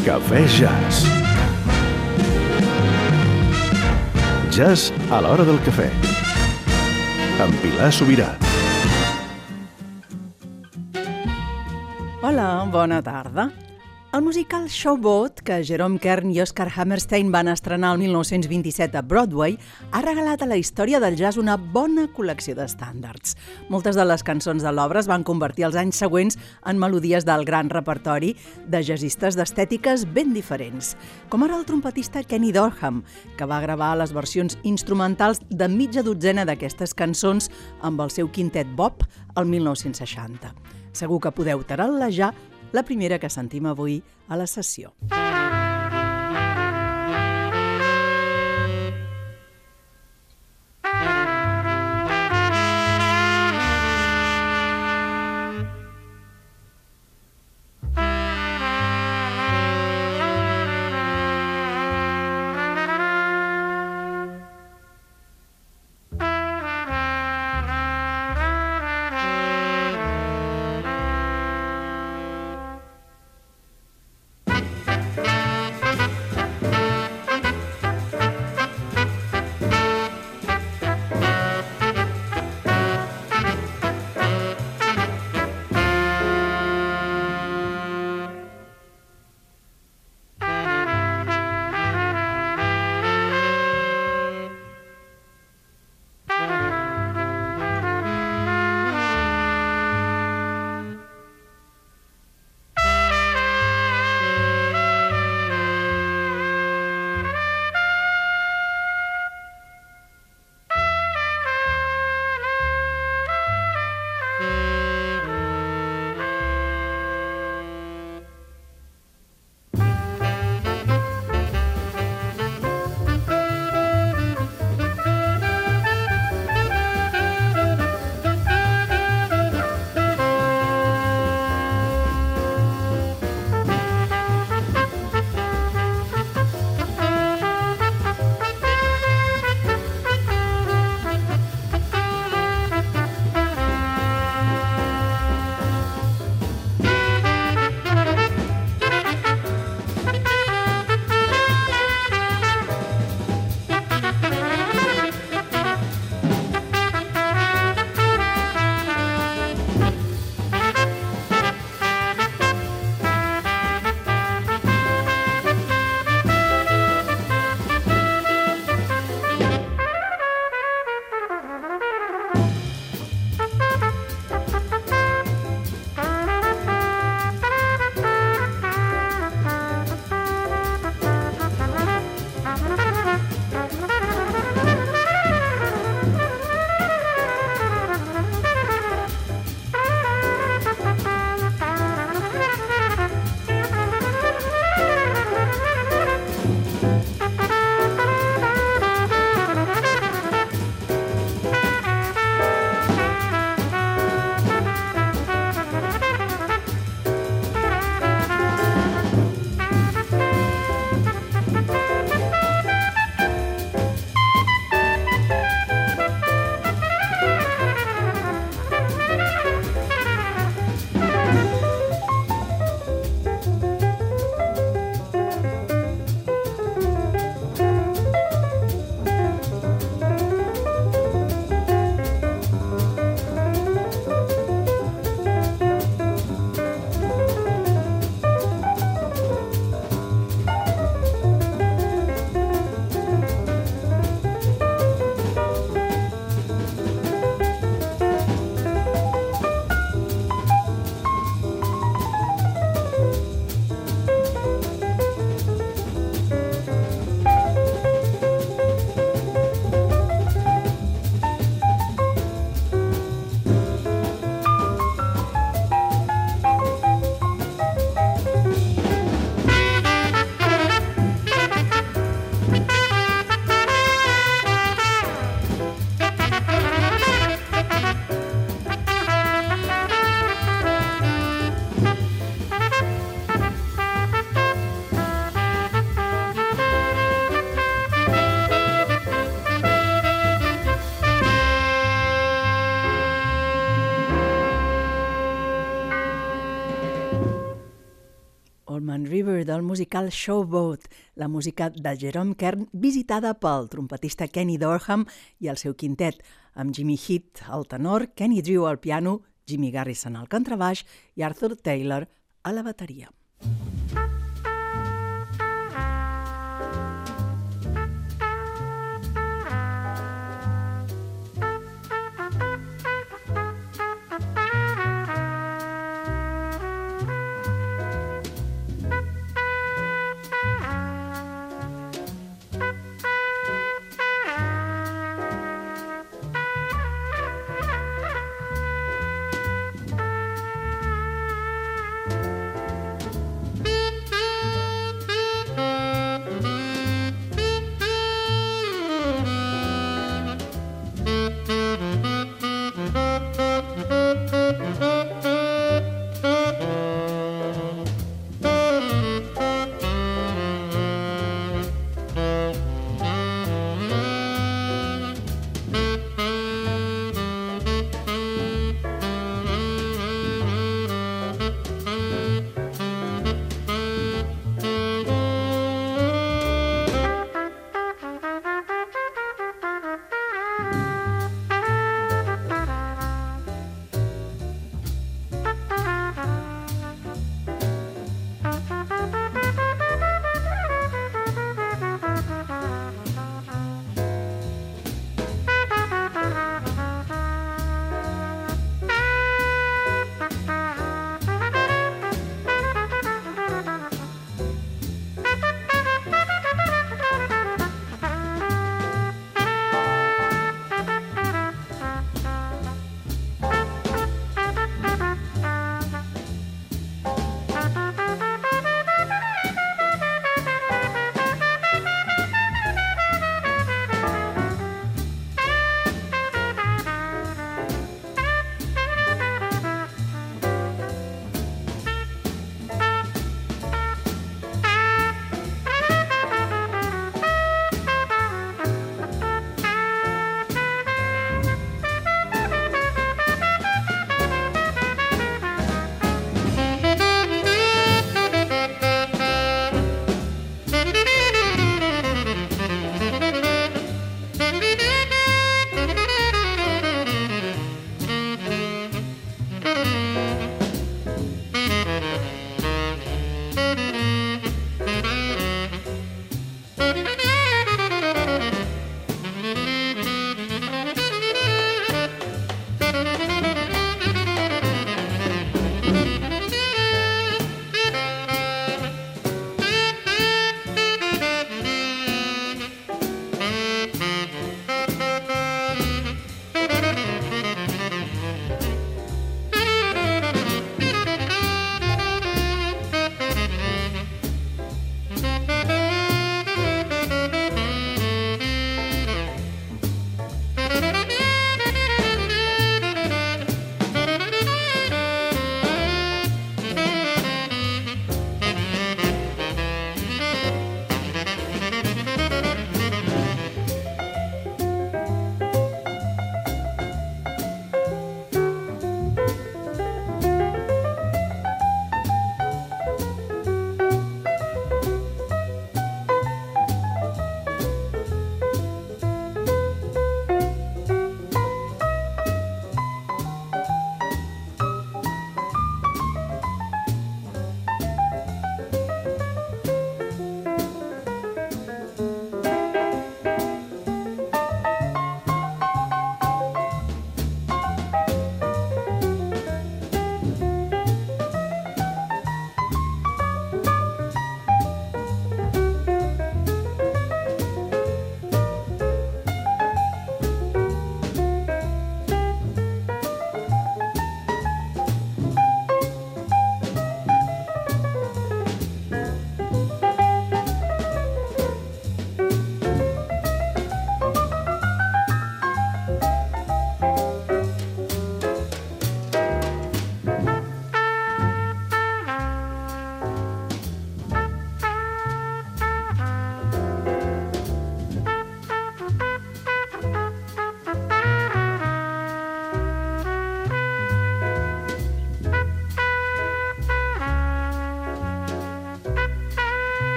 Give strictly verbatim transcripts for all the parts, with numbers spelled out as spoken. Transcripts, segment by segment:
Cafè Jazz. Jazz a l'hora del cafè. Amb Pilar Sobirà. Hola, bona tarda. El musical Showboat, que Jerome Kern i Oscar Hammerstein van estrenar el mil nou-cents vint-i-set a Broadway, ha regalat a la història del jazz una bona col·lecció d'estàndards. Moltes de les cançons de l'obra es van convertir els anys següents en melodies del gran repertori de jazzistes d'estètiques ben diferents, com ara el trompetista Kenny Dorham, que va gravar les versions instrumentals de mitja dotzena d'aquestes cançons amb el seu quintet Bob el mil nou-cents seixanta. Segur que podeu taral·lejar la primera que sentim avui a la sessió. Ormond River del musical Showboat, la música de Jerome Kern visitada pel trompetista Kenny Dorham i el seu quintet, amb Jimmy Heath al tenor, Kenny Drew al piano, Jimmy Garrison al contrabaix i Arthur Taylor a la bateria.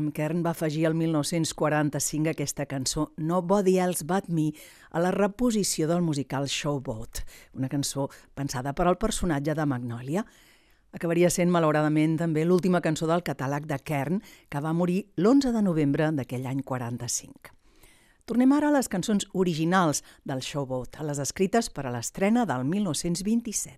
Jerome Kern va afegir el mil nou-cents quaranta-cinc aquesta cançó Nobody Else But Me a la reposició del musical Showboat, una cançó pensada per al personatge de Magnolia. Acabaria sent, malauradament, també l'última cançó del catàleg de Kern, que va morir l'onze de novembre d'aquell any quaranta-cinc. Tornem ara a les cançons originals del Showboat, a les escrites per a l'estrena del mil nou-cents vint-i-set.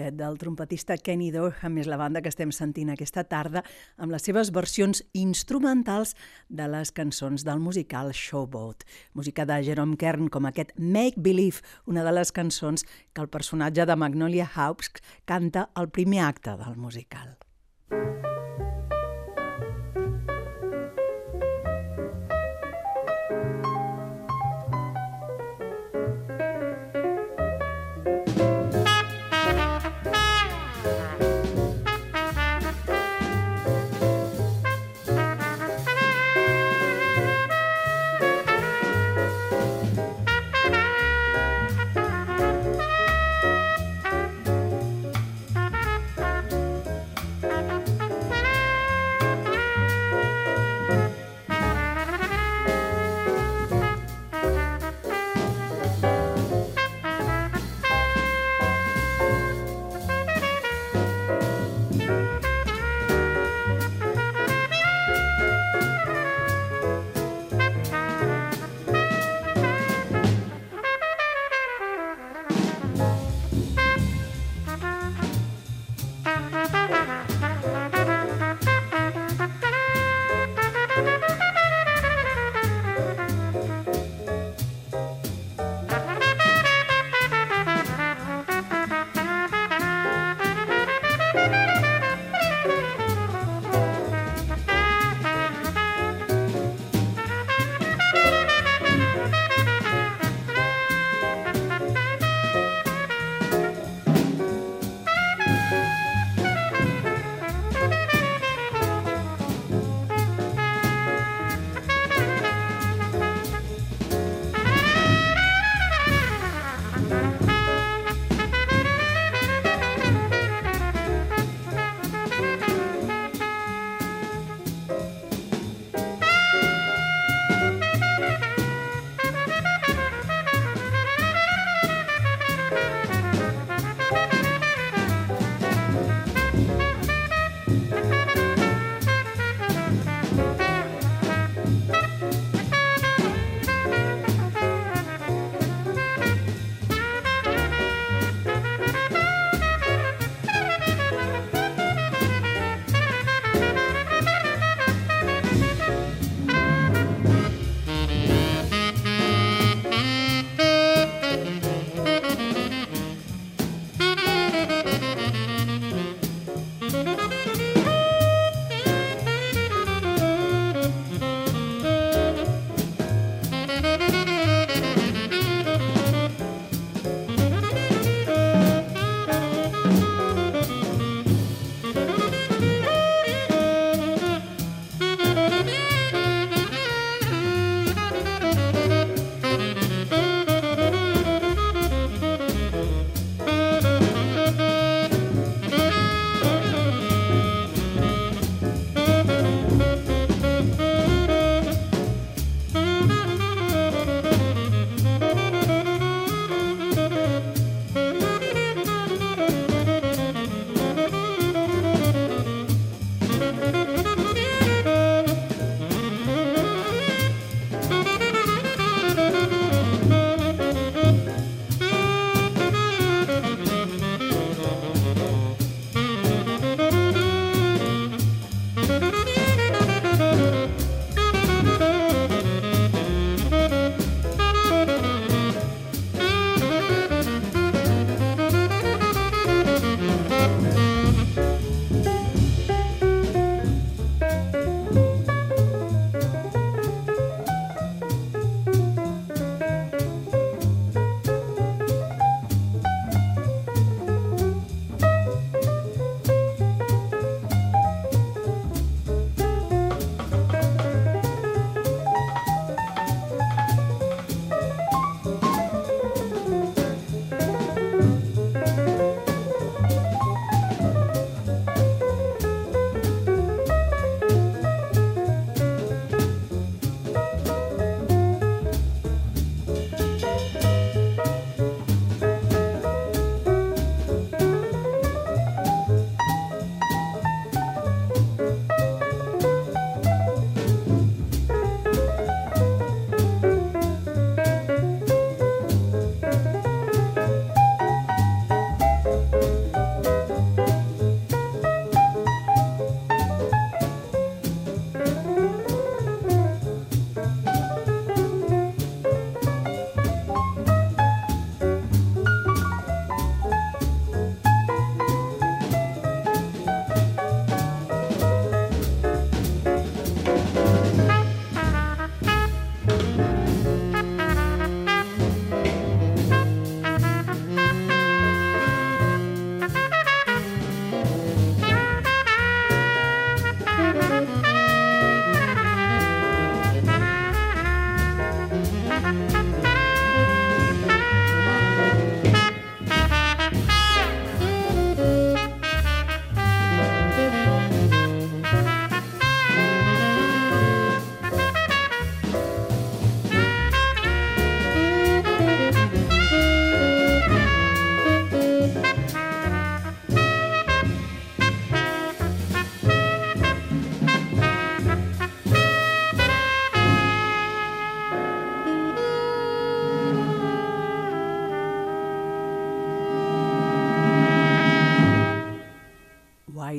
Set del trompetista Kenny Dorham és la banda que estem sentint aquesta tarda amb les seves versions instrumentals de les cançons del musical Showboat. Música de Jerome Kern com aquest Make Believe, una de les cançons que el personatge de Magnolia House canta al primer acte del musical.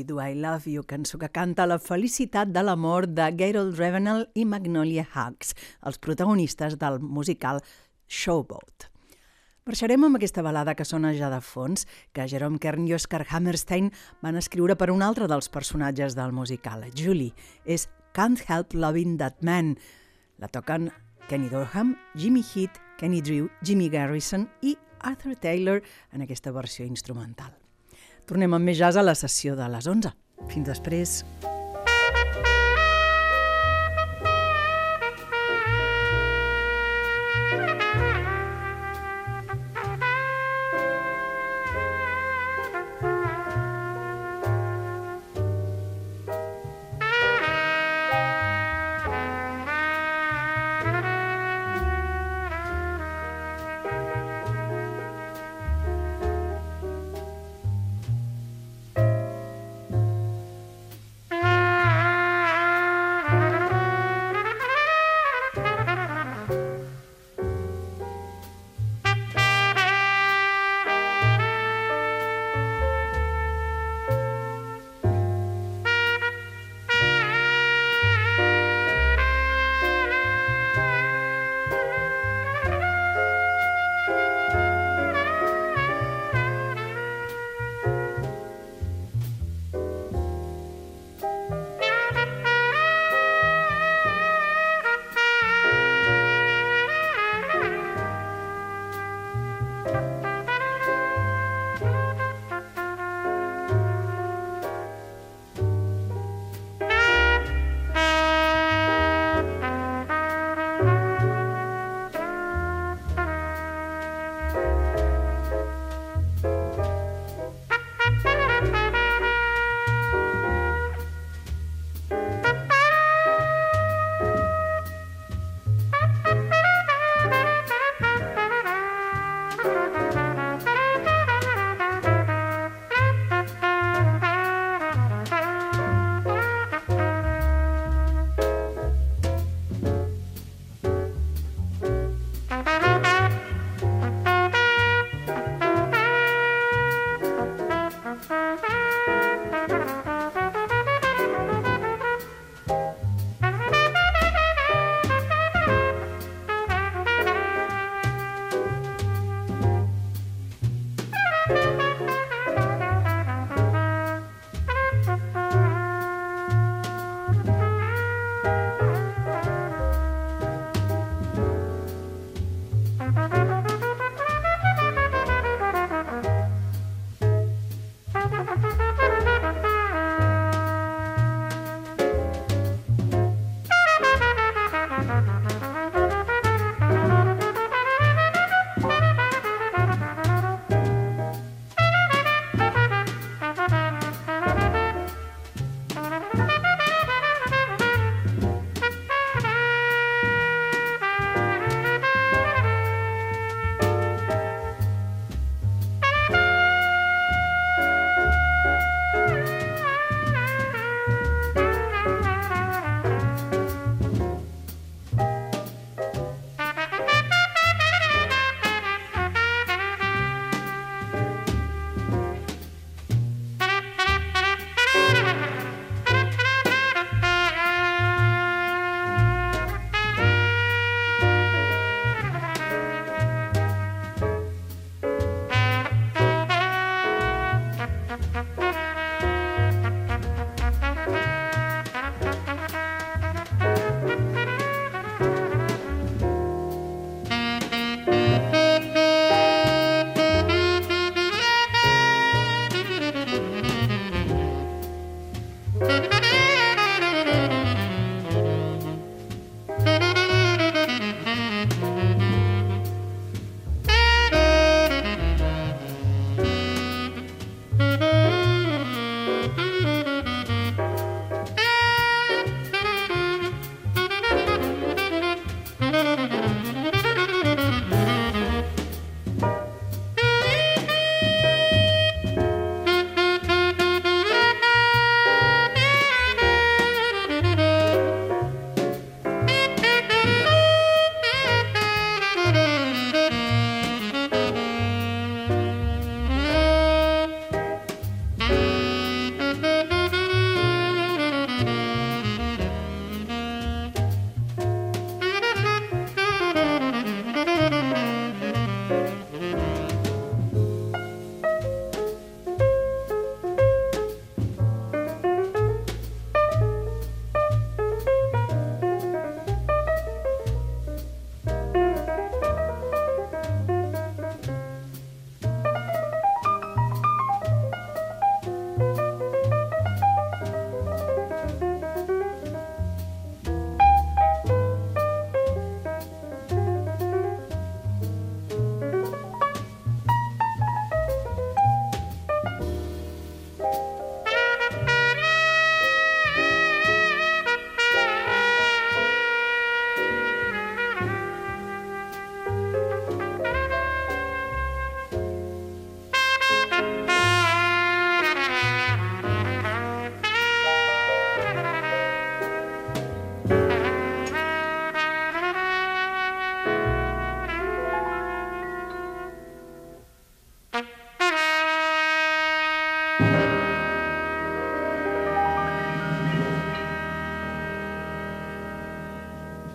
Do I Love You, cançó que canta la felicitat de l'amor de Garold Ravenel i Magnolia Hughes, els protagonistes del musical Showboat. Marxarem amb aquesta balada que sona ja de fons, que Jerome Kern i Oscar Hammerstein van escriure per un altre dels personatges del musical, Julie. És Can't Help Loving That Man. La toquen Kenny Dorham, Jimmy Heath, Kenny Drew, Jimmy Garrison i Arthur Taylor en aquesta versió instrumental. Tornem amb més jazz a la sessió de les onze. Fins després. Thank you.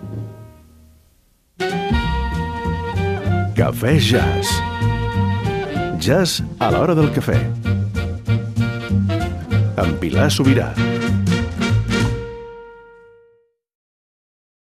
Cafè Jazz. Jazz a l'hora del cafè. Amb Pilar Sobirà.